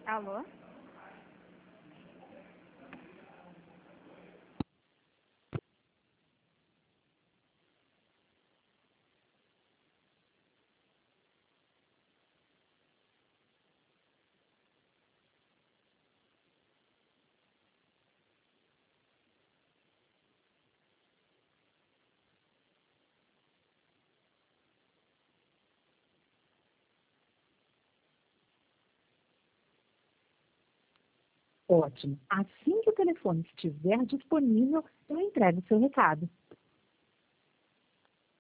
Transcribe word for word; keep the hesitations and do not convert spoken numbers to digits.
Alô? Ótimo. Assim que o telefone estiver disponível, eu entrego o seu recado.